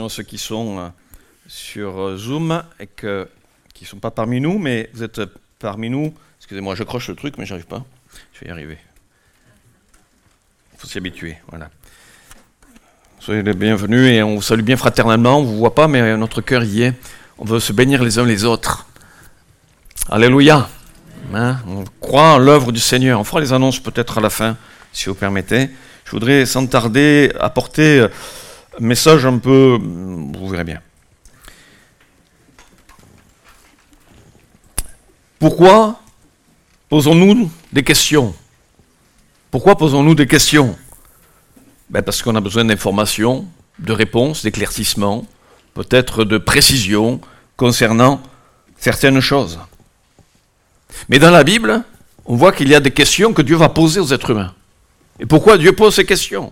salutations à ceux qui sont sur Zoom et qui ne sont pas parmi nous, mais vous êtes parmi nous. Excusez-moi, j'accroche le truc, mais j'arrive pas. Je vais y arriver. Il faut s'y habituer, voilà. Soyez les bienvenus et on vous salue bien fraternellement. On ne vous voit pas, mais notre cœur y est. On veut se bénir les uns les autres. Alléluia. Hein? On croit en l'œuvre du Seigneur. On fera les annonces peut-être à la fin, si vous permettez. Je voudrais sans tarder apporter un message un peu... Vous verrez bien. Pourquoi posons-nous des questions? Pourquoi posons-nous des questions? Parce qu'on a besoin d'informations, de réponses, d'éclaircissements, peut-être de précisions concernant certaines choses. Mais dans la Bible, on voit qu'il y a des questions que Dieu va poser aux êtres humains. Et pourquoi Dieu pose ces questions?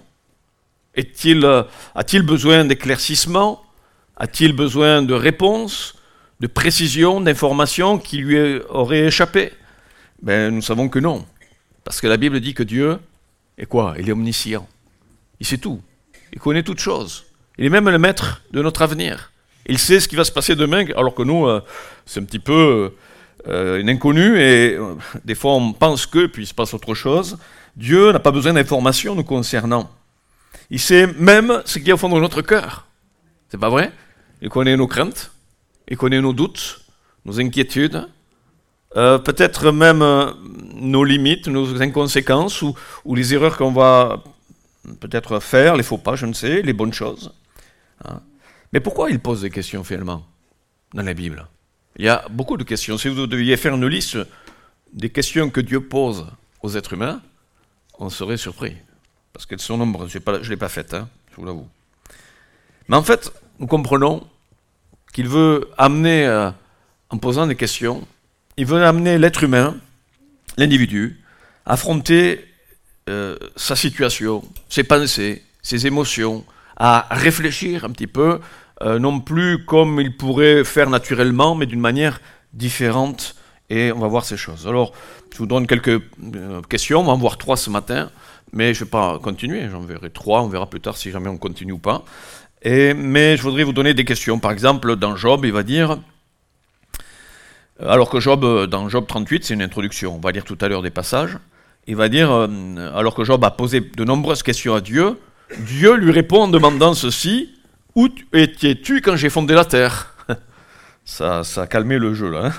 A-t-il besoin d'éclaircissements? A-t-il besoin de réponses, de précisions, d'informations qui lui auraient échappé? Nous savons que non. Parce que la Bible dit que Dieu est quoi? Il est omniscient. Il sait tout. Il connaît toutes choses. Il est même le maître de notre avenir. Il sait ce qui va se passer demain, alors que nous, c'est un petit peu une inconnue, et des fois on pense que, puis il se passe autre chose. Dieu n'a pas besoin d'informations nous concernant. Il sait même ce qu'il y a au fond de notre cœur. C'est pas vrai? Il connaît nos craintes, il connaît nos doutes, nos inquiétudes, peut-être même nos limites, nos inconséquences, ou les erreurs qu'on va peut-être faire, les faux pas, je ne sais, les bonnes choses. Hein? Mais pourquoi il pose des questions finalement dans la Bible? Il y a beaucoup de questions. Si vous deviez faire une liste des questions que Dieu pose aux êtres humains, on serait surpris. Parce qu'elles sont nombreuses. Je ne l'ai pas faites, je vous l'avoue. Mais en fait, nous comprenons qu'il veut amener, en posant des questions, il veut amener l'être humain, l'individu, à affronter sa situation, ses pensées, ses émotions, à réfléchir un petit peu, non plus comme il pourrait faire naturellement, mais d'une manière différente, et on va voir ces choses. Alors, je vous donne quelques questions, on va en voir 3 ce matin, mais je ne vais pas continuer, j'en verrai 3, on verra plus tard si jamais on continue ou pas. Mais je voudrais vous donner des questions. Par exemple, dans Job, il va dire... Alors que Job, dans Job 38, c'est une introduction, on va lire tout à l'heure des passages, il va dire, alors que Job a posé de nombreuses questions à Dieu, Dieu lui répond en demandant ceci, « Où étais-tu quand j'ai fondé la terre ?» Ça a calmé le jeu là.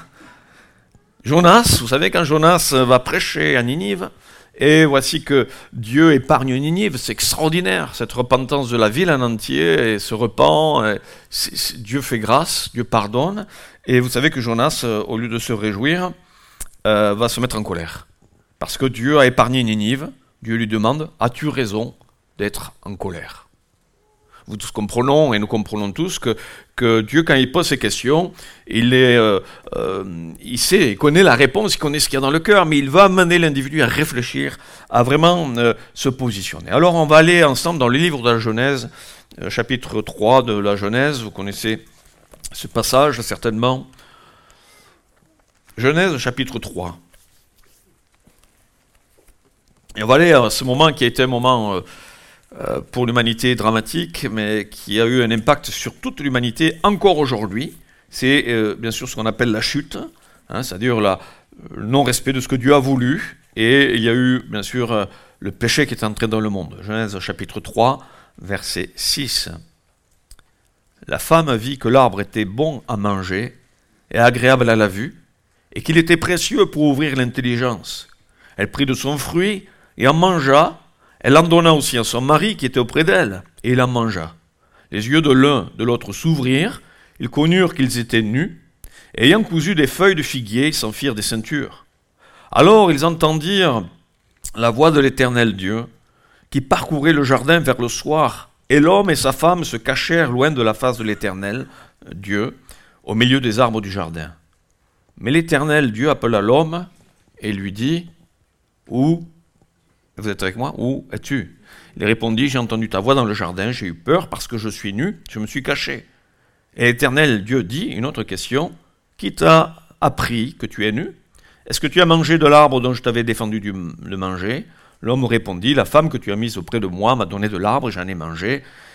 Jonas, vous savez, quand Jonas va prêcher à Ninive, et voici que Dieu épargne Ninive, c'est extraordinaire, cette repentance de la ville en entier, et se repent, Dieu fait grâce, Dieu pardonne, et vous savez que Jonas, au lieu de se réjouir, va se mettre en colère. Parce que Dieu a épargné Ninive, Dieu lui demande, « As-tu raison d'être en colère ?» Vous tous comprenons, et nous comprenons tous, que Dieu, quand il pose ces questions, il sait, il connaît la réponse, il connaît ce qu'il y a dans le cœur, mais il va amener l'individu à réfléchir, à vraiment se positionner. Alors on va aller ensemble dans le livre de la Genèse, chapitre 3 de la Genèse, vous connaissez ce passage certainement. Genèse, chapitre 3. Et on va aller à ce moment qui a été un moment... pour l'humanité dramatique, mais qui a eu un impact sur toute l'humanité encore aujourd'hui. C'est bien sûr ce qu'on appelle la chute, c'est-à-dire le non-respect de ce que Dieu a voulu, et il y a eu bien sûr le péché qui est entré dans le monde. Genèse chapitre 3, verset 6. La femme vit que l'arbre était bon à manger et agréable à la vue, et qu'il était précieux pour ouvrir l'intelligence. Elle prit de son fruit et en mangea. Elle en donna aussi à son mari qui était auprès d'elle, et il en mangea. Les yeux de l'un de l'autre s'ouvrirent, ils connurent qu'ils étaient nus, et ayant cousu des feuilles de figuier, ils s'en firent des ceintures. Alors ils entendirent la voix de l'Éternel Dieu, qui parcourait le jardin vers le soir, et l'homme et sa femme se cachèrent loin de la face de l'Éternel Dieu, au milieu des arbres du jardin. Mais l'Éternel Dieu appela l'homme, et lui dit, « Où vous êtes avec moi? Où es-tu? » Il répondit, « J'ai entendu ta voix dans le jardin, j'ai eu peur parce que je suis nu, je me suis caché. » Et l'Éternel Dieu dit, une autre question, « Qui t'a appris que tu es nu? Est-ce que tu as mangé de l'arbre dont je t'avais défendu de le manger? » L'homme répondit, « La femme que tu as mise auprès de moi m'a donné de l'arbre et j'en ai mangé.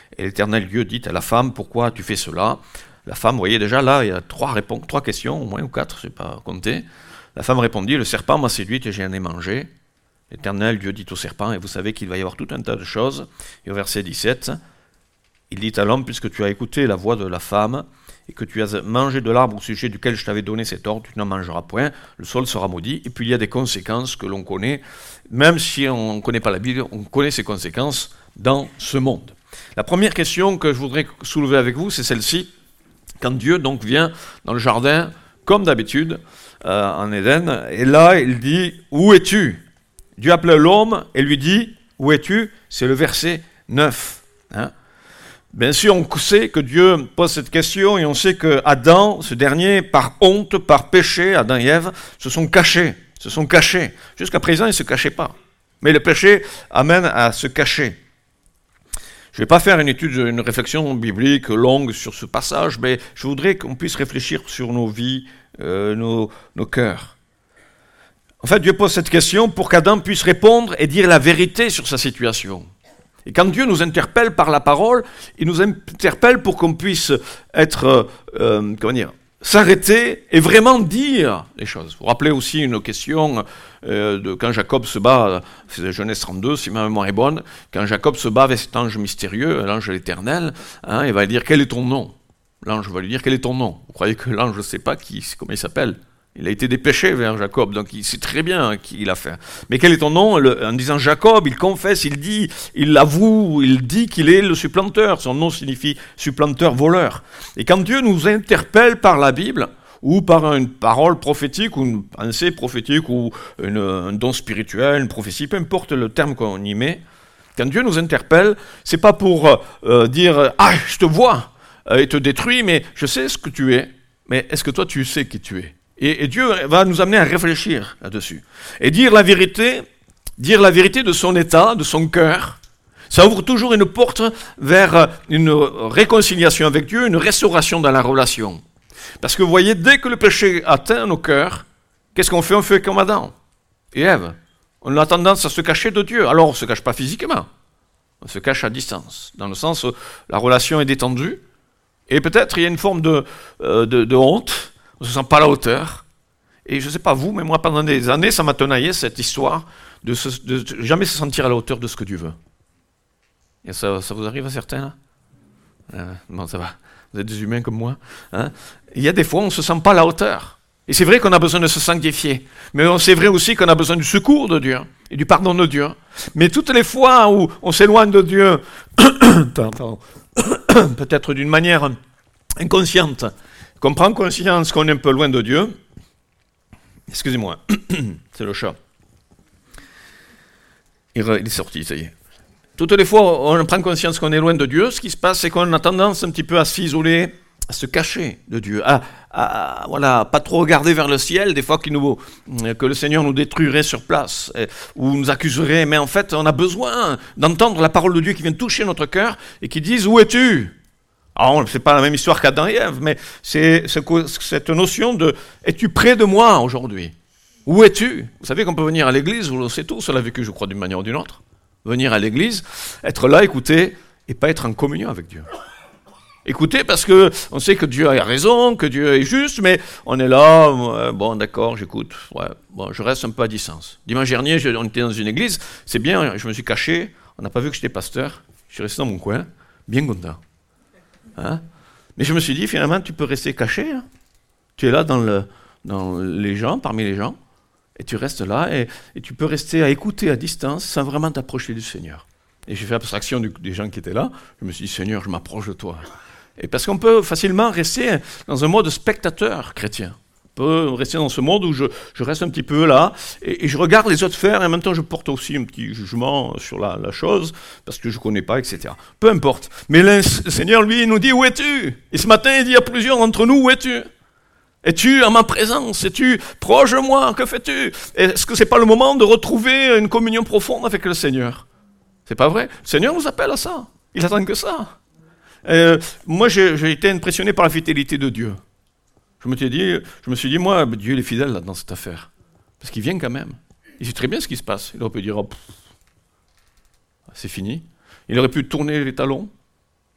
Et l'Éternel Dieu dit à la femme, pourquoi tu fais cela? La femme, vous voyez déjà là, il y a trois questions, au moins, ou quatre, je ne sais pas compter. La femme répondit, le serpent m'a séduite et j'en ai mangé. L'Éternel Dieu dit au serpent, et vous savez qu'il va y avoir tout un tas de choses. Et au verset 17, il dit à l'homme, puisque tu as écouté la voix de la femme, et que tu as mangé de l'arbre au sujet duquel je t'avais donné cet ordre, tu n'en mangeras point, le sol sera maudit. Et puis il y a des conséquences que l'on connaît, même si on ne connaît pas la Bible, on connaît ces conséquences dans ce monde. La première question que je voudrais soulever avec vous, c'est celle-ci. Quand Dieu donc vient dans le jardin, comme d'habitude, en Éden, et là il dit, où es-tu? Dieu appelle l'homme et lui dit, où es-tu? C'est le verset 9. Bien sûr, on sait que Dieu pose cette question et on sait que Adam, ce dernier, par honte, par péché, Adam et Ève, se sont cachés. Jusqu'à présent, ils ne se cachaient pas. Mais le péché amène à se cacher. Je ne vais pas faire une réflexion biblique longue sur ce passage, mais je voudrais qu'on puisse réfléchir sur nos vies, nos cœurs. En fait, Dieu pose cette question pour qu'Adam puisse répondre et dire la vérité sur sa situation. Et quand Dieu nous interpelle par la parole, il nous interpelle pour qu'on puisse être, s'arrêter et vraiment dire les choses. Vous vous rappelez aussi une question de quand Jacob se bat, c'est Genèse 32, si ma mémoire est bonne, quand Jacob se bat avec cet ange mystérieux, l'ange de l'Éternel, il va lui dire, quel est ton nom? L'ange va lui dire, quel est ton nom? Vous croyez que l'ange ne sait pas comment il s'appelle? Il a été dépêché vers Jacob, donc il sait très bien qui il a fait. Mais quel est ton nom? En disant Jacob, il confesse, il dit, il avoue, il dit qu'il est le supplanteur. Son nom signifie supplanteur, voleur. Et quand Dieu nous interpelle par la Bible, ou par une parole prophétique, ou une pensée prophétique, ou un don spirituel, une prophétie, peu importe le terme qu'on y met, quand Dieu nous interpelle, c'est pas pour dire « Ah, je te vois et te détruis, mais je sais ce que tu es. » Mais est-ce que toi, tu sais qui tu es? Et Dieu va nous amener à réfléchir là-dessus. Et dire la vérité de son état, de son cœur, ça ouvre toujours une porte vers une réconciliation avec Dieu, une restauration dans la relation. Parce que vous voyez, dès que le péché atteint nos cœurs, qu'est-ce qu'on fait? On fait comme Adam et Ève. On a tendance à se cacher de Dieu. Alors on ne se cache pas physiquement, on se cache à distance, dans le sens où la relation est détendue, et peut-être il y a une forme de honte. On ne se sent pas à la hauteur. Et je ne sais pas vous, mais moi, pendant des années, ça m'a tenaillé, cette histoire de jamais se sentir à la hauteur de ce que Dieu veut. Et ça vous arrive à certains, là? Bon, ça va. Vous êtes des humains comme moi. Il y a des fois, on ne se sent pas à la hauteur. Et c'est vrai qu'on a besoin de se sanctifier. Mais c'est vrai aussi qu'on a besoin du secours de Dieu et du pardon de Dieu. Mais toutes les fois où on s'éloigne de Dieu, peut-être d'une manière inconsciente, qu'on prend conscience qu'on est un peu loin de Dieu, excusez-moi, c'est le chat. Il est sorti, ça y est. Toutes les fois on prend conscience qu'on est loin de Dieu, ce qui se passe, c'est qu'on a tendance un petit peu à s'isoler, à se cacher de Dieu, à pas trop regarder vers le ciel, des fois que le Seigneur nous détruirait sur place, ou nous accuserait, mais en fait, on a besoin d'entendre la parole de Dieu qui vient toucher notre cœur et qui dise « Où es-tu » Alors, ce n'est pas la même histoire qu'Adam et Ève, mais c'est cette notion de « Es-tu près de moi aujourd'hui? Où es-tu » Vous savez qu'on peut venir à l'église, vous le savez tous, on l'a vécu, je crois, d'une manière ou d'une autre. Venir à l'église, être là, écouter, et pas être en communion avec Dieu. Écouter parce qu'on sait que Dieu a raison, que Dieu est juste, mais on est là, bon d'accord, j'écoute, je reste un peu à distance. Dimanche dernier, on était dans une église, c'est bien, je me suis caché, on n'a pas vu que j'étais pasteur, je suis resté dans mon coin, bien content. Mais je me suis dit, finalement, tu peux rester caché. Tu es là dans les gens, parmi les gens, et tu restes là, et tu peux rester à écouter à distance sans vraiment t'approcher du Seigneur. Et j'ai fait abstraction des gens qui étaient là. Je me suis dit, Seigneur, je m'approche de toi. Et parce qu'on peut facilement rester dans un mode spectateur chrétien. On peut rester dans ce monde où je reste un petit peu là, et je regarde les autres faire, et en même temps je porte aussi un petit jugement sur la chose, parce que je ne connais pas, etc. Peu importe. Mais le Seigneur, lui, nous dit, où es-tu? Et ce matin, il dit à plusieurs d'entre nous, où es-tu? Es-tu en ma présence? Es-tu proche de moi? Que fais-tu? Est-ce que ce n'est pas le moment de retrouver une communion profonde avec le Seigneur? C'est pas vrai? Le Seigneur nous appelle à ça. Il attend que ça. Moi, j'ai été impressionné par la fidélité de Dieu. Je me suis dit, moi, Dieu il est fidèle là, dans cette affaire. Parce qu'il vient quand même. Il sait très bien ce qui se passe. Il aurait pu dire, c'est fini. Il aurait pu tourner les talons.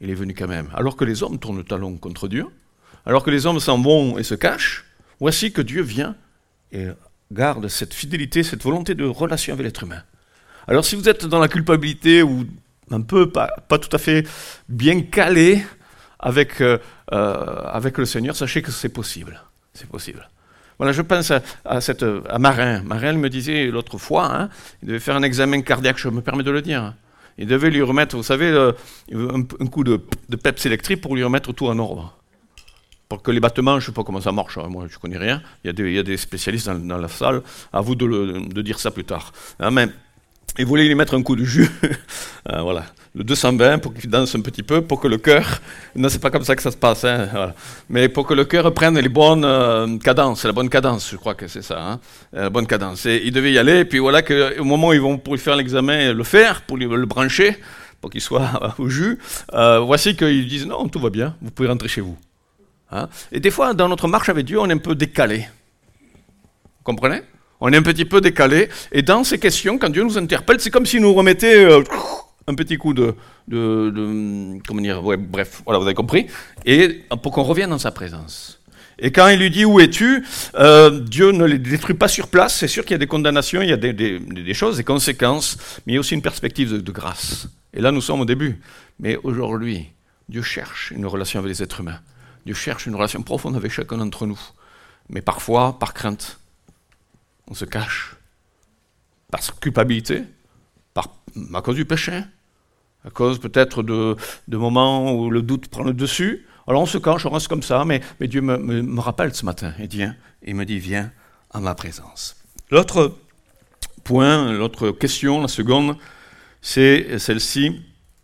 il est venu quand même. Alors que les hommes tournent le talon contre Dieu, alors que les hommes s'en vont et se cachent, voici que Dieu vient et garde cette fidélité, cette volonté de relation avec l'être humain. Alors si vous êtes dans la culpabilité ou un peu pas tout à fait bien calé avec le Seigneur, sachez que c'est possible. C'est possible. Voilà, je pense à Marin. Marin, il me disait l'autre fois, il devait faire un examen cardiaque, je me permets de le dire. Il devait lui remettre, vous savez, un coup de peps électrique pour lui remettre tout en ordre. Pour que les battements, je ne sais pas comment ça marche, moi je ne connais rien, il y a des spécialistes dans la salle, à vous de dire ça plus tard. Mais il voulait lui mettre un coup de jus, voilà, le 220 pour qu'il danse un petit peu, pour que le cœur, non c'est pas comme ça que ça se passe, voilà. Mais pour que le cœur prenne les bonnes cadences, la bonne cadence, je crois que c'est ça, la bonne cadence. Et il devait y aller, et puis voilà qu'au moment où ils vont pour lui faire l'examen, le faire, pour lui le brancher, pour qu'il soit au jus, voici qu'ils disent non, tout va bien, vous pouvez rentrer chez vous. Et des fois, dans notre marche avec Dieu, on est un peu décalé. Vous comprenez ? On est un petit peu décalé. Et dans ces questions, quand Dieu nous interpelle, c'est comme s'il nous remettait un petit coup de comment dire, ouais, bref, voilà, vous avez compris. Et pour qu'on revienne dans sa présence. Et quand il lui dit « Où es-tu » Dieu ne les détruit pas sur place. C'est sûr qu'il y a des condamnations, il y a des choses, des conséquences, mais il y a aussi une perspective de grâce. Et là, nous sommes au début. Mais aujourd'hui, Dieu cherche une relation avec les êtres humains. Dieu cherche une relation profonde avec chacun d'entre nous. Mais parfois, par crainte, on se cache. Par culpabilité, à cause du péché, à cause peut-être de moments où le doute prend le dessus. Alors on se cache, on reste comme ça, mais Dieu me rappelle ce matin. Il me dit, viens à ma présence. L'autre point, l'autre question, la seconde, c'est celle-ci.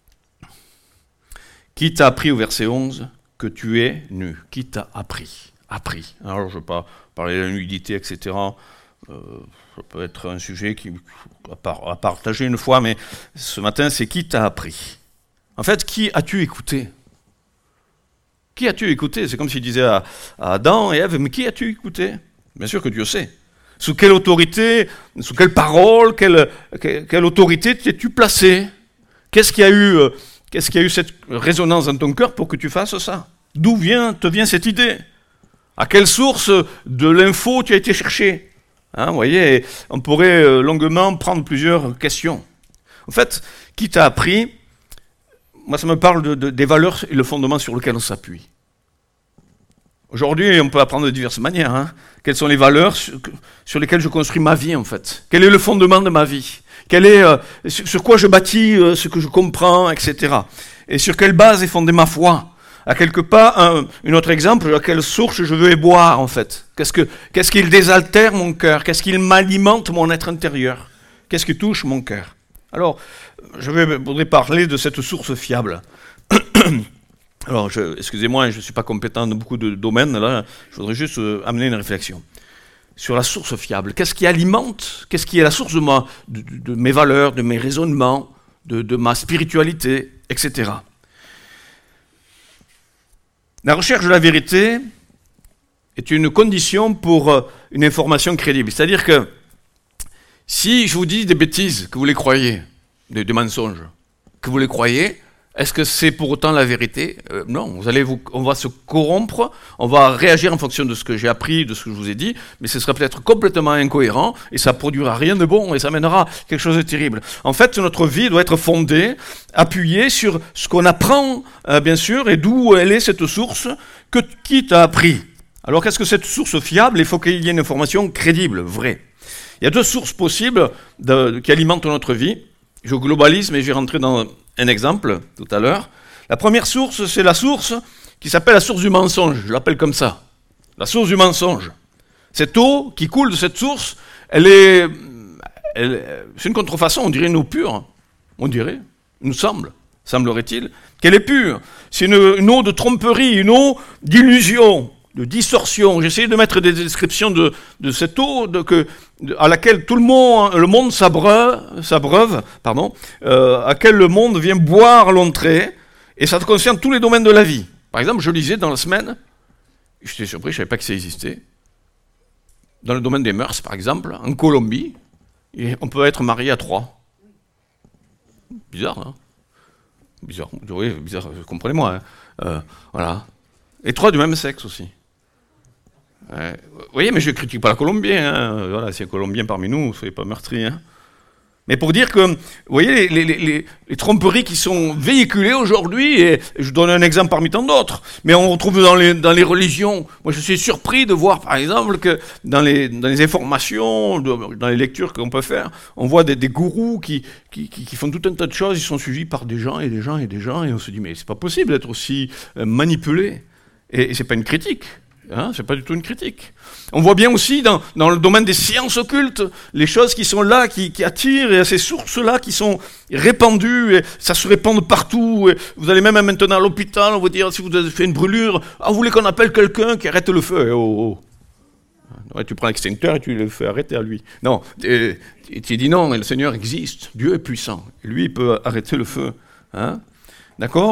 Qui t'a appris au verset 11 que tu es nu? Qui t'a appris? Appris. Alors, je ne vais pas parler de la nudité, etc. Ça peut être un sujet à partager une fois, mais ce matin, c'est qui t'a appris? En fait, qui as-tu écouté? Qui as-tu écouté? C'est comme s'il disait à Adam et Ève, mais qui as-tu écouté? Bien sûr que Dieu sait. Sous quelle autorité, sous quelle parole, quelle autorité t'es-tu placé? Qu'est-ce qui a eu cette résonance dans ton cœur pour que tu fasses ça? D'où te vient cette idée? À quelle source de l'info tu as été cherché? Vous voyez, on pourrait longuement prendre plusieurs questions. En fait, qui t'a appris? Moi, ça me parle des valeurs et le fondement sur lequel on s'appuie. Aujourd'hui, on peut apprendre de diverses manières. Quelles sont les valeurs sur lesquelles je construis ma vie, en fait? Quel est le fondement de ma vie? Sur quoi je bâtis ce que je comprends, etc. Et sur quelle base est fondée ma foi? À quelque part, un autre exemple, à quelle source je veux boire, en fait? Qu'est-ce qui désaltère mon cœur? Qu'est-ce qui m'alimente mon être intérieur? Qu'est-ce qui touche mon cœur? Alors, je voudrais parler de cette source fiable. Alors, excusez-moi, je ne suis pas compétent dans beaucoup de domaines, là. Je voudrais juste amener une réflexion. Sur la source fiable. Qu'est-ce qui alimente? Qu'est-ce qui est la source de mes valeurs, de mes raisonnements, de ma spiritualité, etc. La recherche de la vérité est une condition pour une information crédible. C'est-à-dire que si je vous dis des bêtises, que vous les croyez, des mensonges, que vous les croyez, est-ce que c'est pour autant la vérité? Non, on va se corrompre, on va réagir en fonction de ce que j'ai appris, de ce que je vous ai dit, mais ce sera peut-être complètement incohérent et ça produira rien de bon et ça mènera quelque chose de terrible. En fait, notre vie doit être fondée, appuyée sur ce qu'on apprend, bien sûr, et d'où elle est cette source qui t'a appris. Alors qu'est-ce que cette source fiable? Il faut qu'il y ait une information crédible, vraie. Il y a deux sources possibles qui alimentent notre vie. Je globalise, mais je vais rentrer dans un exemple tout à l'heure. La première source, c'est la source qui s'appelle la source du mensonge. Je l'appelle comme ça. La source du mensonge. Cette eau qui coule de cette source, c'est une contrefaçon, on dirait une eau pure. On dirait, il nous semblerait-il, qu'elle est pure. C'est une eau de tromperie, une eau d'illusion, de distorsion. J'ai essayé de mettre des descriptions de cette eau à laquelle tout le monde s'abreuve, à laquelle le monde vient boire l'entrée, et ça concerne tous les domaines de la vie. Par exemple, je lisais dans la semaine, j'étais surpris, je ne savais pas que ça existait, dans le domaine des mœurs, par exemple, en Colombie, on peut être marié à 3. Bizarre, hein? Bizarre, oui, bizarre, comprenez-moi. Voilà. Et 3 du même sexe aussi. Vous voyez, mais je ne critique pas le Colombien. Hein. Voilà, s'il y a un Colombien parmi nous, soyez pas meurtris. Hein. Mais pour dire que, vous voyez, les tromperies qui sont véhiculées aujourd'hui, et je vous donne un exemple parmi tant d'autres, mais on retrouve dans les religions. Moi, je suis surpris de voir, par exemple, que dans les informations, dans les lectures qu'on peut faire, on voit des gourous qui font tout un tas de choses, ils sont suivis par des gens et des gens et des gens, et on se dit, mais c'est pas possible d'être aussi manipulé. Et c'est pas une critique. Hein, c'est pas du tout une critique. On voit bien aussi dans le domaine des sciences occultes, les choses qui sont là, qui attirent, et ces sources-là qui sont répandues, et ça se répand partout. Et vous allez même maintenant à l'hôpital, on va dire, si vous avez fait une brûlure, vous voulez qu'on appelle quelqu'un qui arrête le feu. Ouais, tu prends l'extincteur et tu le fais arrêter à lui. Non, tu dis non, le Seigneur existe, Dieu est puissant, et lui il peut arrêter le feu. Hein. D'accord ?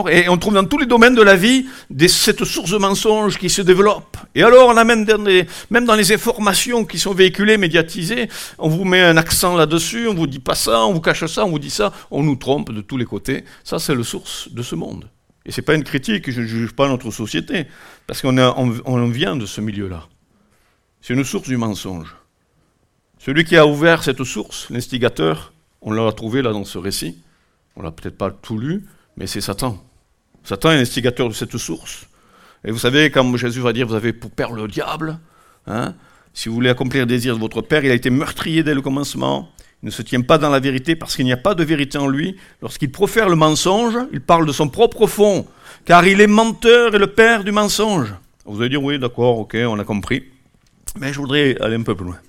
Et on trouve dans tous les domaines de la vie cette source de mensonges qui se développe. Et alors, on a même dans les informations qui sont véhiculées, médiatisées, on vous met un accent là-dessus, on vous dit pas ça, on vous cache ça, on vous dit ça, on nous trompe de tous les côtés. Ça, c'est la source de ce monde. Et c'est pas une critique, je ne juge pas notre société, parce qu'on vient de ce milieu-là. C'est une source du mensonge. Celui qui a ouvert cette source, l'instigateur, on l'a trouvé là dans ce récit, on l'a peut-être pas tout lu, mais c'est Satan. Satan est l'instigateur de cette source. Et vous savez, quand Jésus va dire, vous avez pour père le diable, hein, si vous voulez accomplir le désir de votre père, il a été meurtrier dès le commencement, il ne se tient pas dans la vérité parce qu'il n'y a pas de vérité en lui. Lorsqu'il profère le mensonge, il parle de son propre fond, car il est menteur et le père du mensonge. Vous allez dire, oui, d'accord, ok, on a compris, mais je voudrais aller un peu plus loin.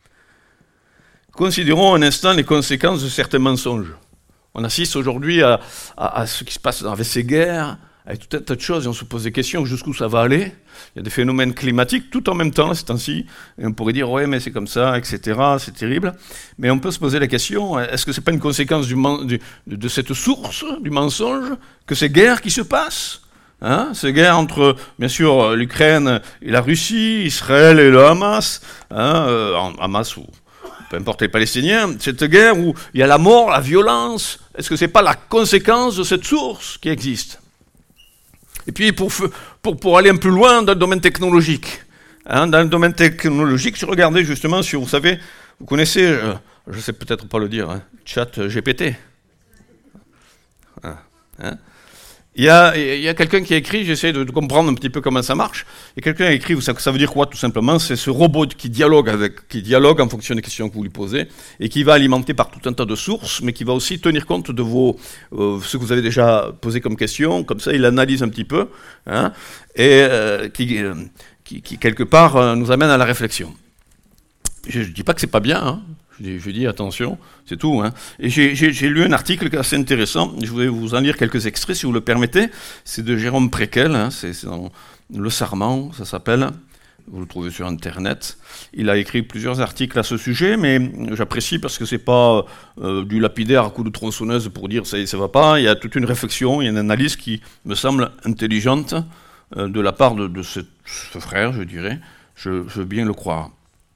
Considérons un instant les conséquences de certains mensonges. On assiste aujourd'hui à ce qui se passe avec ces guerres, avec tout un tas de choses, et on se pose des questions jusqu'où ça va aller. Il y a des phénomènes climatiques tout en même temps, ces temps-ci, et on pourrait dire, ouais, mais c'est comme ça, etc., c'est terrible. Mais on peut se poser la question, est-ce que ce n'est pas une conséquence de cette source du mensonge que ces guerres qui se passent ? Hein, ces guerres entre, bien sûr, l'Ukraine et la Russie, Israël et le Hamas, hein, Hamas ou peu importe les Palestiniens, cette guerre où il y a la mort, la violence, est-ce que ce n'est pas la conséquence de cette source qui existe ? Et puis pour aller un peu loin dans le domaine technologique, hein, dans le domaine technologique, je regardais justement sur, vous savez, vous connaissez, je ne sais peut-être pas le dire, hein, ChatGPT. Hein. Il y a quelqu'un qui a écrit, j'essaie de comprendre un petit peu comment ça marche, et quelqu'un a écrit, ça veut dire quoi tout simplement ? C'est ce robot qui dialogue en fonction des questions que vous lui posez, et qui va alimenter par tout un tas de sources, mais qui va aussi tenir compte de ce que vous avez déjà posé comme question, comme ça il analyse un petit peu, hein, et qui quelque part nous amène à la réflexion. Je ne dis pas que c'est pas bien, hein. Je dis attention, c'est tout. Hein. Et j'ai lu un article assez intéressant, je vais vous en lire quelques extraits si vous le permettez. C'est de Jérôme Préquel, hein, c'est dans Le Sarment, ça s'appelle. Vous le trouvez sur Internet. Il a écrit plusieurs articles à ce sujet, mais j'apprécie parce que c'est pas du lapidaire à coup de tronçonneuse pour dire ça va pas. Il y a toute une réflexion, il y a une analyse qui me semble intelligente de la part de ce frère, je dirais. Je veux bien le croire.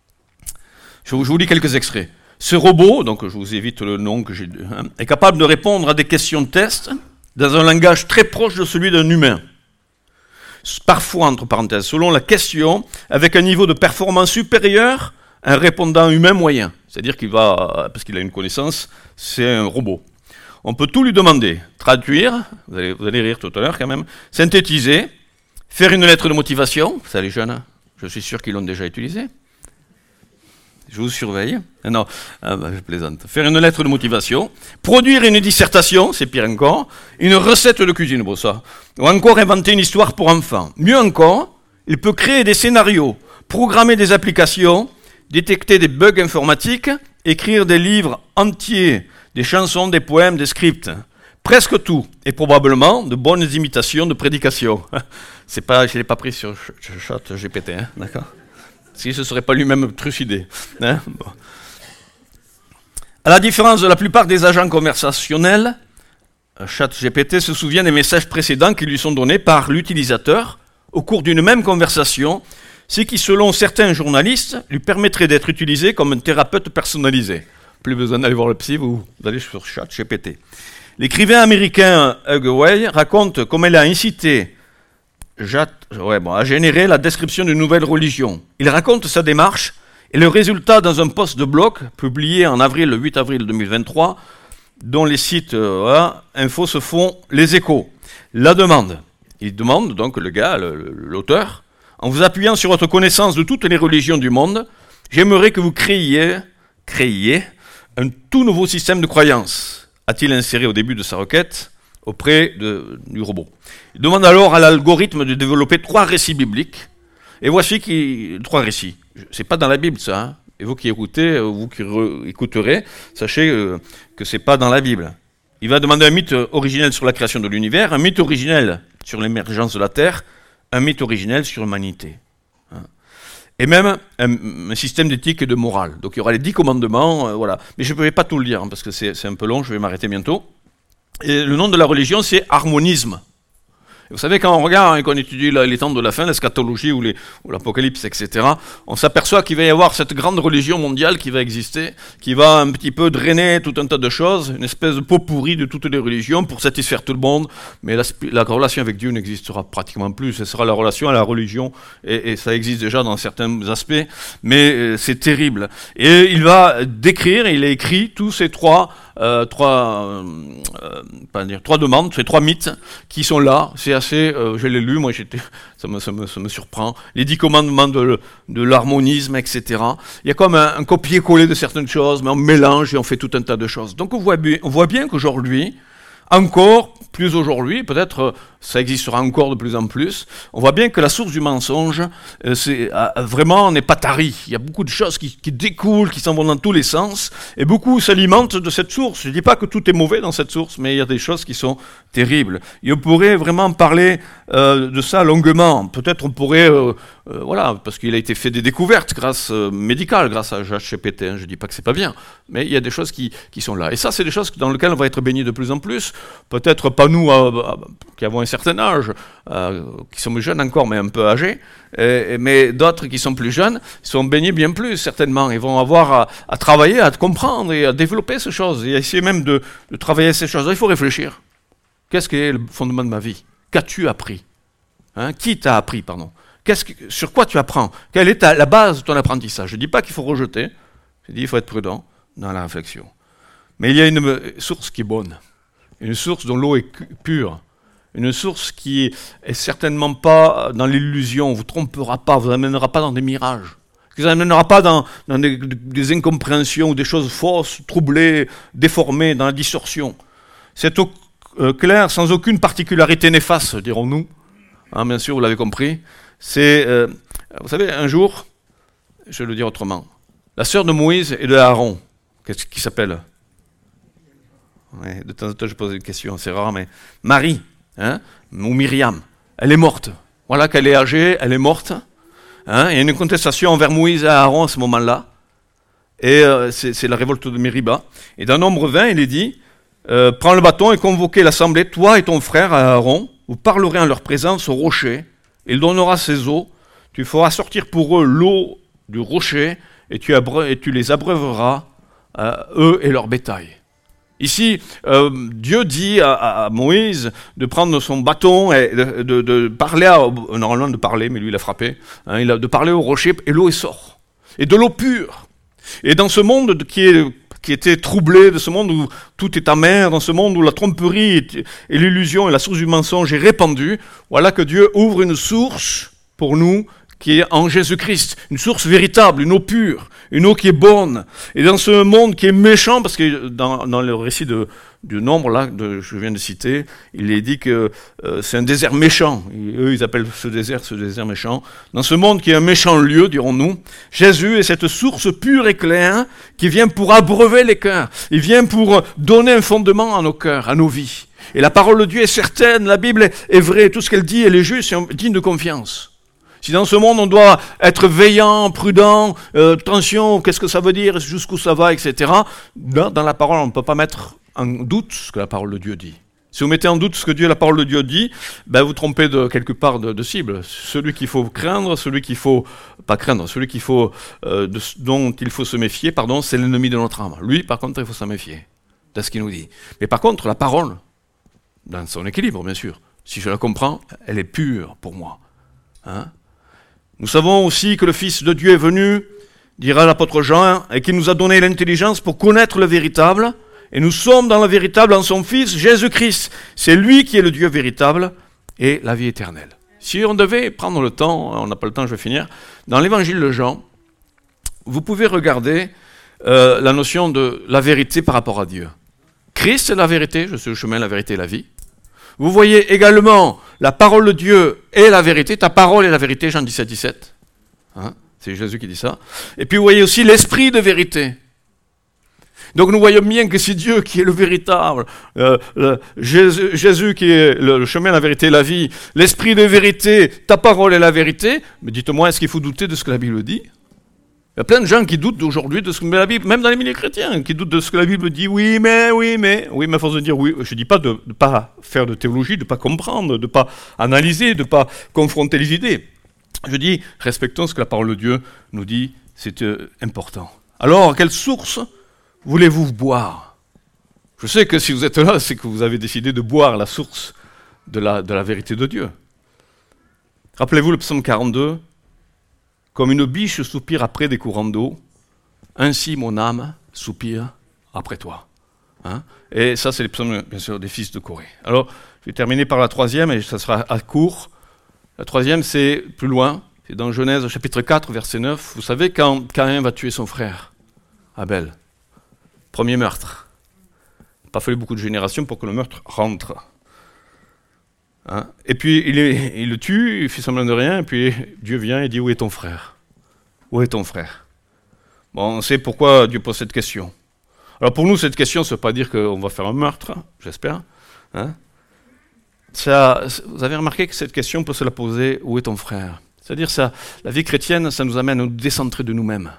Je vous lis quelques extraits. Ce robot, donc je vous évite le nom que j'ai, hein, est capable de répondre à des questions de test dans un langage très proche de celui d'un humain. Parfois, entre parenthèses, selon la question, avec un niveau de performance supérieur à un répondant humain moyen. C'est-à-dire parce qu'il a une connaissance, c'est un robot. On peut tout lui demander. Traduire, vous allez rire tout à l'heure quand même, synthétiser, faire une lettre de motivation, ça les jeunes, je suis sûr qu'ils l'ont déjà utilisé. Je vous surveille. Non, je plaisante. Faire une lettre de motivation, produire une dissertation, c'est pire encore, une recette de cuisine, bon ça, ou encore inventer une histoire pour enfants. Mieux encore, il peut créer des scénarios, programmer des applications, détecter des bugs informatiques, écrire des livres entiers, des chansons, des poèmes, des scripts. Presque tout, et probablement de bonnes imitations de prédication. Je ne l'ai pas pris sur ChatGPT, hein, d'accord ? Si ce ne serait pas lui-même trucidé. Hein, bon. À la différence de la plupart des agents conversationnels, ChatGPT se souvient des messages précédents qui lui sont donnés par l'utilisateur au cours d'une même conversation, ce qui, selon certains journalistes, lui permettrait d'être utilisé comme un thérapeute personnalisé. Plus besoin d'aller voir le psy, vous allez sur ChatGPT. L'écrivain américain Hugh Way raconte comment il a incité à générer la description d'une nouvelle religion. Il raconte sa démarche et le résultat dans un post de blog publié en le 8 avril 2023, dont les sites info se font les échos. La demande. Il demande donc le gars, l'auteur, en vous appuyant sur votre connaissance de toutes les religions du monde, j'aimerais que vous créiez un tout nouveau système de croyance, a-t-il inséré au début de sa requête auprès du robot. Il demande alors à l'algorithme de développer 3 récits bibliques. Et voici 3 récits. C'est pas dans la Bible ça. Hein. Et vous qui écoutez, vous qui écouterez, sachez que c'est pas dans la Bible. Il va demander un mythe originel sur la création de l'univers, un mythe originel sur l'émergence de la Terre, un mythe originel sur l'humanité. Hein. Et même un système d'éthique et de morale. Donc il y aura les 10 commandements, voilà. Mais je ne vais pas tout le lire, hein, parce que c'est un peu long, je vais m'arrêter bientôt. Et le nom de la religion, c'est harmonisme. Et vous savez, quand on regarde et qu'on étudie les temps de la fin, l'eschatologie ou l'apocalypse, etc., on s'aperçoit qu'il va y avoir cette grande religion mondiale qui va exister, qui va un petit peu drainer tout un tas de choses, une espèce de pot pourri de toutes les religions pour satisfaire tout le monde, mais la relation avec Dieu n'existera pratiquement plus, ce sera la relation à la religion, et ça existe déjà dans certains aspects, mais c'est terrible. Et il va décrire, il a écrit tous ces trois demandes, ces 3 mythes qui sont là. C'est assez, je l'ai lu, moi ça me surprend. Les 10 commandements de l'harmonisme, etc. Il y a comme un copier-coller de certaines choses, mais on mélange et on fait tout un tas de choses. Donc on voit bien qu'aujourd'hui, encore, plus aujourd'hui, peut-être ça existera encore de plus en plus, on voit bien que la source du mensonge, vraiment n'est pas tarie. Il y a beaucoup de choses qui découlent, qui s'en vont dans tous les sens, et beaucoup s'alimentent de cette source. Je ne dis pas que tout est mauvais dans cette source, mais il y a des choses qui sont terribles. Et on pourrait vraiment parler de ça longuement. Peut-être on pourrait, parce qu'il a été fait des découvertes médicales grâce à ChatGPT. Je ne dis pas que c'est pas bien, mais il y a des choses qui sont là. Et ça, c'est des choses dans lesquelles on va être baigné de plus en plus. Peut-être pas nous qui avons un certain âge, qui sommes jeunes encore, mais un peu âgés, mais d'autres qui sont plus jeunes sont baignés bien plus, certainement. Ils vont avoir à travailler, à comprendre et à développer ces choses, et à essayer même de travailler ces choses. Il faut réfléchir. Qu'est-ce qui est le fondement de ma vie? Qu'as-tu appris? Qui t'a appris, pardon? Sur quoi tu apprends? Quelle est la base de ton apprentissage? Je ne dis pas qu'il faut rejeter, je dis qu'il faut être prudent dans la réflexion. Mais il y a une source qui est bonne, une source dont l'eau est pure, une source qui est certainement pas dans l'illusion, ne vous trompera pas, vous amènera pas dans des mirages, qui ne vous amènera pas dans des incompréhensions ou des choses fausses, troublées, déformées, dans la distorsion. C'est au clair, sans aucune particularité néfaste, dirons-nous. Bien sûr, vous l'avez compris. C'est, vous savez, un jour, je vais le dire autrement, la sœur de Moïse et de Aaron, qu'est-ce qui s'appelle? Ouais, de temps en temps, je pose une question, c'est rare, mais Marie, ou Myriam, elle est morte. Voilà qu'elle est âgée, elle est morte. Il y a une contestation envers Moïse et Aaron à ce moment-là. Et c'est la révolte de Mériba. Et dans Nombre 20, il est dit, prends le bâton et convoquez l'assemblée, toi et ton frère Aaron, vous parlerez en leur présence au rocher, il donnera ses eaux, tu feras sortir pour eux l'eau du rocher, et tu les abreuveras, eux et leur bétail. Ici, Dieu dit à Moïse de prendre son bâton et de parler, normalement de parler, mais lui il a frappé, de parler au rocher, et l'eau sort. Et de l'eau pure. Et dans ce monde qui était troublé, de ce monde où tout est amer, dans ce monde où la tromperie et l'illusion et la source du mensonge est répandue, voilà que Dieu ouvre une source pour nous qui est en Jésus-Christ, une source véritable, une eau pure, une eau qui est bonne. Et dans ce monde qui est méchant, parce que dans le récit du Nombre, là, je viens de citer, il est dit que c'est un désert méchant. Eux, ils appellent ce désert méchant. Dans ce monde qui est un méchant lieu, dirons-nous, Jésus est cette source pure et claire qui vient pour abreuver les cœurs. Il vient pour donner un fondement à nos cœurs, à nos vies. Et la parole de Dieu est certaine, la Bible est vraie, tout ce qu'elle dit, elle est juste et digne de confiance. Si dans ce monde on doit être veillant, prudent, attention, qu'est-ce que ça veut dire, jusqu'où ça va, etc. Dans la parole, on ne peut pas mettre en doute ce que la parole de Dieu dit. Si vous mettez en doute ce que la parole de Dieu dit, vous trompez de quelque part de cible. Celui qu'il faut craindre, celui qu'il faut pas craindre, celui qu'il faut dont il faut se méfier, c'est l'ennemi de notre âme. Lui, par contre, il faut s'en méfier. dans ce qu'il nous dit. Mais par contre, la parole, dans son équilibre, bien sûr, si je la comprends, elle est pure pour moi. Hein? Nous savons aussi que le Fils de Dieu est venu, dira l'apôtre Jean, et qu'il nous a donné l'intelligence pour connaître le véritable, et nous sommes dans le véritable en son Fils, Jésus-Christ. C'est lui qui est le Dieu véritable et la vie éternelle. Si on devait prendre le temps, on n'a pas le temps, je vais finir, dans l'évangile de Jean, vous pouvez regarder la notion de la vérité par rapport à Dieu. Christ est la vérité, je suis le chemin, la vérité et la vie. Vous voyez également la parole de Dieu et la vérité, ta parole est la vérité, Jean 17, 17. Hein, c'est Jésus qui dit ça. Et puis vous voyez aussi l'esprit de vérité. Donc nous voyons bien que c'est Dieu qui est le véritable, Jésus qui est le chemin, la vérité et la vie, l'esprit de vérité, ta parole est la vérité. Mais dites-moi, est-ce qu'il faut douter de ce que la Bible dit ? Il y a plein de gens qui doutent aujourd'hui de ce que la Bible, même dans les milieux chrétiens, qui doutent de ce que la Bible dit. Oui, mais à force de dire oui, je ne dis pas de ne pas faire de théologie, de ne pas comprendre, de ne pas analyser, de ne pas confronter les idées. Je dis, respectons ce que la parole de Dieu nous dit, c'est important. Alors, quelle source voulez-vous boire ? Je sais que si vous êtes là, c'est que vous avez décidé de boire la source de la vérité de Dieu. Rappelez-vous le psaume 42. Comme une biche soupire après des courants d'eau, ainsi mon âme soupire après toi. Hein ? Et ça, c'est les psaumes, bien sûr, des fils de Corée. Alors, je vais terminer par la troisième, et ça sera à court. La troisième, c'est plus loin, c'est dans Genèse chapitre 4, verset 9. Vous savez, quand Caïn va tuer son frère, Abel, premier meurtre. Il n'a pas fallu beaucoup de générations pour que le meurtre rentre. Hein? Et puis il le tue, il fait semblant de rien, et puis Dieu vient et dit « Où est ton frère ? Où est ton frère ?» Bon, on sait pourquoi Dieu pose cette question. Alors pour nous, cette question, ça ne veut pas dire qu'on va faire un meurtre, j'espère. Hein? Vous avez remarqué que cette question peut se la poser « Où est ton frère ?» C'est-à-dire la vie chrétienne, ça nous amène à nous décentrer de nous-mêmes.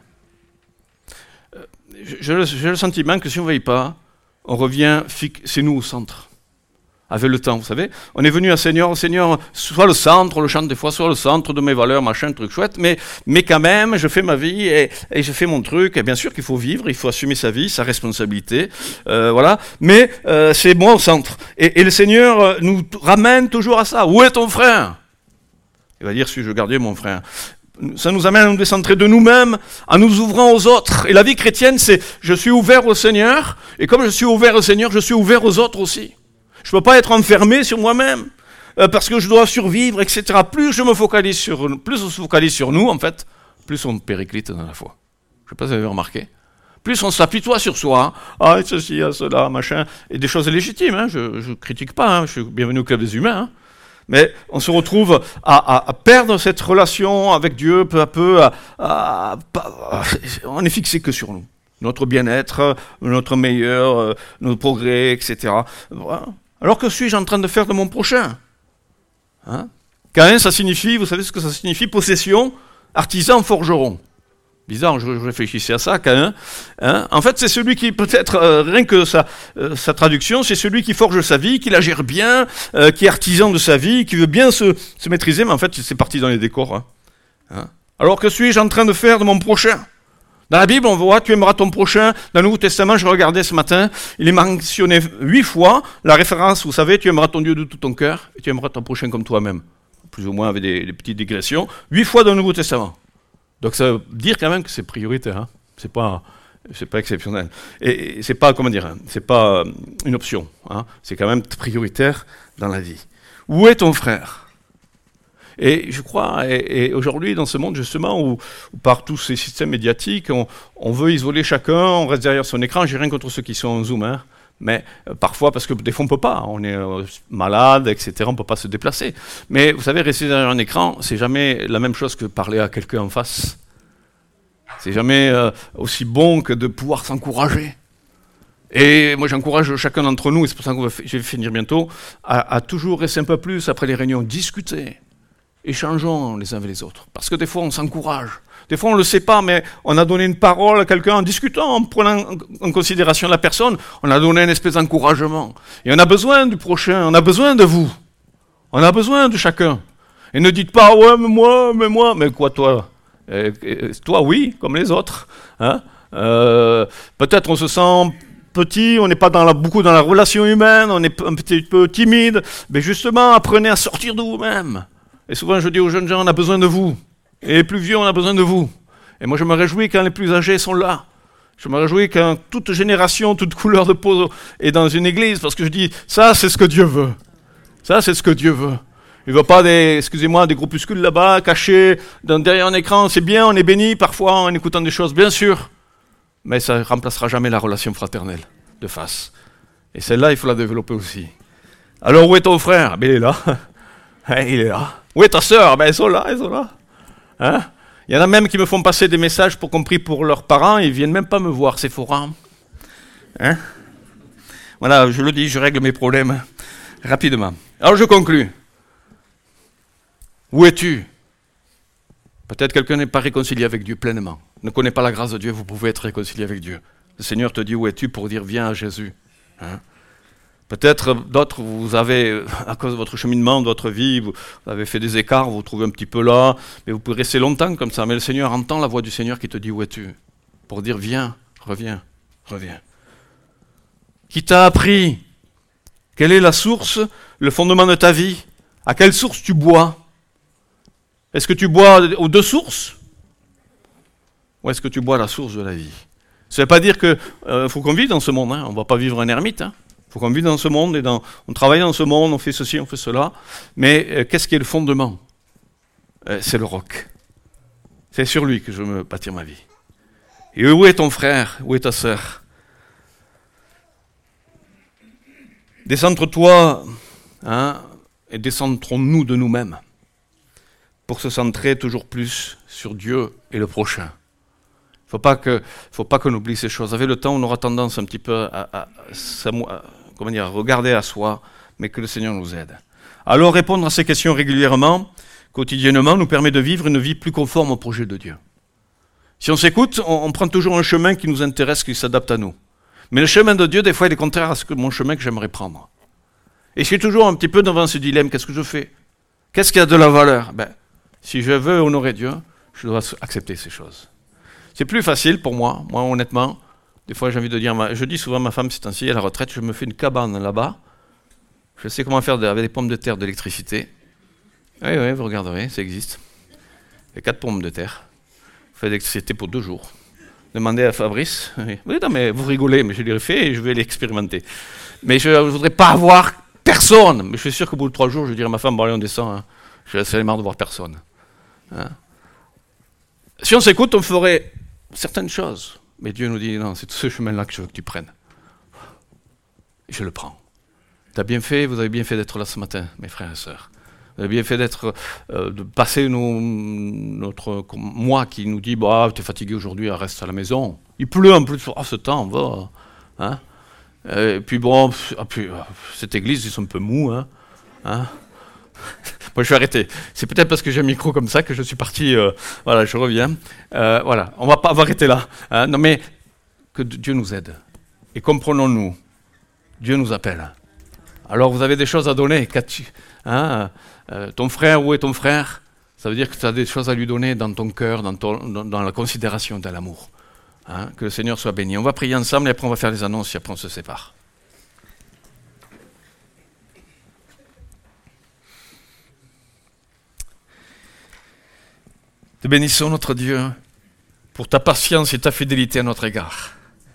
J'ai le sentiment que si on ne veille pas, on revient, c'est nous au centre. Avec le temps, vous savez, on est venu à Seigneur, soit le centre, on le chante des fois, soit le centre de mes valeurs, machin, truc chouette, mais quand même, je fais ma vie et je fais mon truc, et bien sûr qu'il faut vivre, il faut assumer sa vie, sa responsabilité, voilà, mais c'est moi au centre. Et le Seigneur nous ramène toujours à ça. Où est ton frère ? Il va dire, suis-je gardé mon frère ? Ça nous amène à nous décentrer de nous-mêmes, en nous ouvrant aux autres. Et la vie chrétienne, c'est, je suis ouvert au Seigneur, et comme je suis ouvert au Seigneur, je suis ouvert aux autres aussi. Je ne peux pas être enfermé sur moi-même, parce que je dois survivre, etc. Plus on se focalise sur nous, en fait, plus on périclite dans la foi. Je ne sais pas si vous avez remarqué. Plus on s'apitoie sur soi, ceci, cela, machin, et des choses légitimes, hein, je ne critique pas, hein, je suis bienvenu au club des humains, hein, mais on se retrouve à perdre cette relation avec Dieu peu à peu, on n'est fixé que sur nous. Notre bien-être, notre meilleur, nos progrès, etc. Voilà. Alors que suis-je en train de faire de mon prochain ? Hein ? Caïn, ça signifie, vous savez ce que ça signifie ? Possession, artisan, forgeron. Bizarre, je réfléchissais à ça, Caïn. Hein ? En fait, c'est celui qui, peut-être, rien que sa traduction, c'est celui qui forge sa vie, qui la gère bien, qui est artisan de sa vie, qui veut bien se maîtriser, mais en fait, c'est parti dans les décors. Hein ? Alors que suis-je en train de faire de mon prochain ? Dans la Bible, on voit, tu aimeras ton prochain. Dans le Nouveau Testament, je regardais ce matin, il est mentionné 8 fois, la référence, vous savez, tu aimeras ton Dieu de tout ton cœur, et tu aimeras ton prochain comme toi-même. Plus ou moins avec des petites digressions. 8 fois dans le Nouveau Testament. Donc ça veut dire quand même que c'est prioritaire, hein. C'est pas exceptionnel. Et c'est pas, c'est pas une option, hein. C'est quand même prioritaire dans la vie. Où est ton frère ? Et je crois, et aujourd'hui, dans ce monde, justement, où par tous ces systèmes médiatiques, on veut isoler chacun, on reste derrière son écran. J'ai rien contre ceux qui sont en Zoom, hein, mais parfois, parce que des fois, on ne peut pas. On est malade, etc., on ne peut pas se déplacer. Mais vous savez, rester derrière un écran, c'est jamais la même chose que parler à quelqu'un en face. C'est jamais aussi bon que de pouvoir s'encourager. Et moi, j'encourage chacun d'entre nous, et c'est pour ça que je vais finir bientôt, à toujours rester un peu plus, après les réunions, discuter. Échangeons les uns avec les autres. Parce que des fois, on s'encourage. Des fois, on ne le sait pas, mais on a donné une parole à quelqu'un en discutant, en prenant en considération la personne. On a donné une espèce d'encouragement. Et on a besoin du prochain, on a besoin de vous. On a besoin de chacun. Et ne dites pas, ouais, mais moi. Mais quoi, toi ? Toi, oui, comme les autres. Hein ? Peut-être on se sent petit, on n'est pas beaucoup dans la relation humaine, on est un petit peu timide, mais justement, apprenez à sortir de vous-même. Et souvent, je dis aux jeunes gens, on a besoin de vous. Et les plus vieux, on a besoin de vous. Et moi, je me réjouis quand les plus âgés sont là. Je me réjouis quand toute génération, toute couleur de peau est dans une église, parce que je dis, ça, c'est ce que Dieu veut. Ça, c'est ce que Dieu veut. Il ne veut pas des groupuscules là-bas, cachés derrière un écran. C'est bien, on est béni parfois en écoutant des choses, bien sûr. Mais ça ne remplacera jamais la relation fraternelle de face. Et celle-là, il faut la développer aussi. Alors, où est ton frère? Ben, il est là. Il est là. Où est ta sœur? Ben, elles sont là, elles sont là. Hein? Il y en a même qui me font passer des messages pour compris pour leurs parents, ils ne viennent même pas me voir, c'est forain. Hein? Voilà, je le dis, je règle mes problèmes rapidement. Alors, je conclus. Où es-tu? Peut-être quelqu'un n'est pas réconcilié avec Dieu pleinement, ne connaît pas la grâce de Dieu, vous pouvez être réconcilié avec Dieu. Le Seigneur te dit où es-tu pour dire viens à Jésus. Hein? Peut-être d'autres, vous avez, à cause de votre cheminement, de votre vie, vous avez fait des écarts, vous vous trouvez un petit peu là, mais vous pouvez rester longtemps comme ça. Mais le Seigneur entend la voix du Seigneur qui te dit où es-tu? Pour dire viens, reviens, reviens. Qui t'a appris? Quelle est la source, le fondement de ta vie? À quelle source tu bois? Est-ce que tu bois aux deux sources? Ou est-ce que tu bois à la source de la vie? Ça ne veut pas dire qu'il faut qu'on vive dans ce monde, hein. On ne va pas vivre un ermite. Il faut qu'on vive dans ce monde, on travaille dans ce monde, on fait ceci, on fait cela. Mais qu'est-ce qui est le fondement? C'est le roc. C'est sur lui que je veux me bâtir ma vie. Et où est ton frère? Où est ta sœur? Décentre-toi, hein, et décentrons-nous de nous-mêmes pour se centrer toujours plus sur Dieu et le prochain. Il ne faut pas qu'on oublie ces choses. Avec le temps, on aura tendance un petit peu à regarder à soi, mais que le Seigneur nous aide. Alors, répondre à ces questions régulièrement, quotidiennement, nous permet de vivre une vie plus conforme au projet de Dieu. Si on s'écoute, on prend toujours un chemin qui nous intéresse, qui s'adapte à nous. Mais le chemin de Dieu, des fois, il est contraire à mon chemin que j'aimerais prendre. Et je suis toujours un petit peu devant ce dilemme. Qu'est-ce que je fais? Qu'est-ce qui a de la valeur? Si je veux honorer Dieu, je dois accepter ces choses. C'est plus facile pour moi, honnêtement. Des fois, j'ai envie de dire, je dis souvent à ma femme, c'est ainsi, à la retraite, je me fais une cabane là-bas. Je sais comment faire avec des pommes de terre de l'électricité. Oui, vous regarderez, ça existe. Il y a 4 pommes de terre. Vous faites de l'électricité pour 2 jours. Demandez à Fabrice. Oui, non, mais vous rigolez, mais je l'ai fait et je vais l'expérimenter. Mais je ne voudrais pas avoir personne. Mais je suis sûr qu'au bout de 3 jours, je dirai à ma femme, bon allez, on descend. Hein. Je laisserai marre de voir personne. Hein? Si on s'écoute, on ferait certaines choses. Mais Dieu nous dit, non, c'est ce chemin-là que je veux que tu prennes. Et je le prends. Vous avez bien fait d'être là ce matin, mes frères et sœurs. Vous avez bien fait de passer notre moi qui nous dit, tu es fatigué aujourd'hui, reste à la maison. Il pleut en plus, ce temps, on va. Hein? Et puis cette église, ils sont un peu mous. Hein? Moi, je vais arrêter. C'est peut-être parce que j'ai un micro comme ça que je suis parti. Voilà, je reviens. Voilà, on va arrêter là. Hein? Non, mais que Dieu nous aide. Et comprenons-nous, Dieu nous appelle. Alors, vous avez des choses à donner. Ton frère, où est ton frère? Ça veut dire que tu as des choses à lui donner dans ton cœur, dans la considération de l'amour. Hein? Que le Seigneur soit béni. On va prier ensemble et après on va faire les annonces et après on se sépare. Te bénissons, notre Dieu, pour ta patience et ta fidélité à notre égard.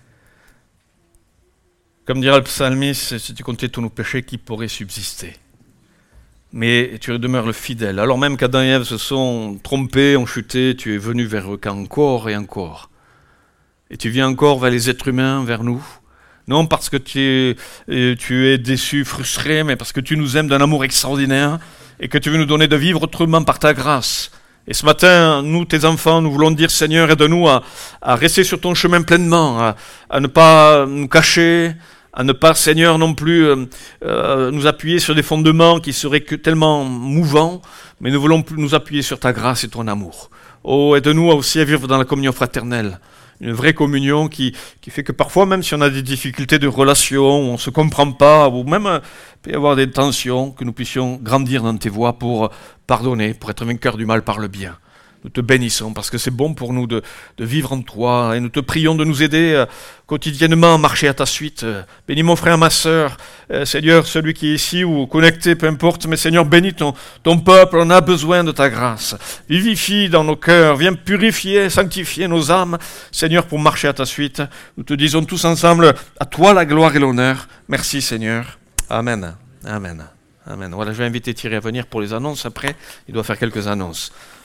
Comme dira le psalmiste, si tu comptais tous nos péchés, qui pourrait subsister? Mais tu demeures le fidèle. Alors même qu'Adam et Ève se sont trompés, ont chuté, tu es venu vers eux encore et encore. Et tu viens encore vers les êtres humains, vers nous. Non parce que tu es déçu, frustré, mais parce que tu nous aimes d'un amour extraordinaire et que tu veux nous donner de vivre autrement par ta grâce. Et ce matin, nous, tes enfants, nous voulons dire, Seigneur, aide-nous à rester sur ton chemin pleinement, à ne pas nous cacher, à ne pas, Seigneur, non plus nous appuyer sur des fondements qui seraient tellement mouvants, mais nous voulons nous appuyer sur ta grâce et ton amour. Oh, aide-nous aussi à vivre dans la communion fraternelle, une vraie communion qui fait que parfois, même si on a des difficultés de relation, on ne se comprend pas, ou même il peut y avoir des tensions, que nous puissions grandir dans tes voies pour pardonner, pour être vainqueurs du mal par le bien. Nous te bénissons parce que c'est bon pour nous de vivre en toi et nous te prions de nous aider quotidiennement à marcher à ta suite. Bénis mon frère, ma sœur, Seigneur, celui qui est ici ou connecté, peu importe, mais Seigneur, bénis ton peuple, on a besoin de ta grâce. Vivifie dans nos cœurs, viens purifier, sanctifier nos âmes, Seigneur, pour marcher à ta suite. Nous te disons tous ensemble, à toi la gloire et l'honneur. Merci Seigneur. Amen. Amen. Amen. Voilà, je vais inviter Thierry à venir pour les annonces après. Il doit faire quelques annonces.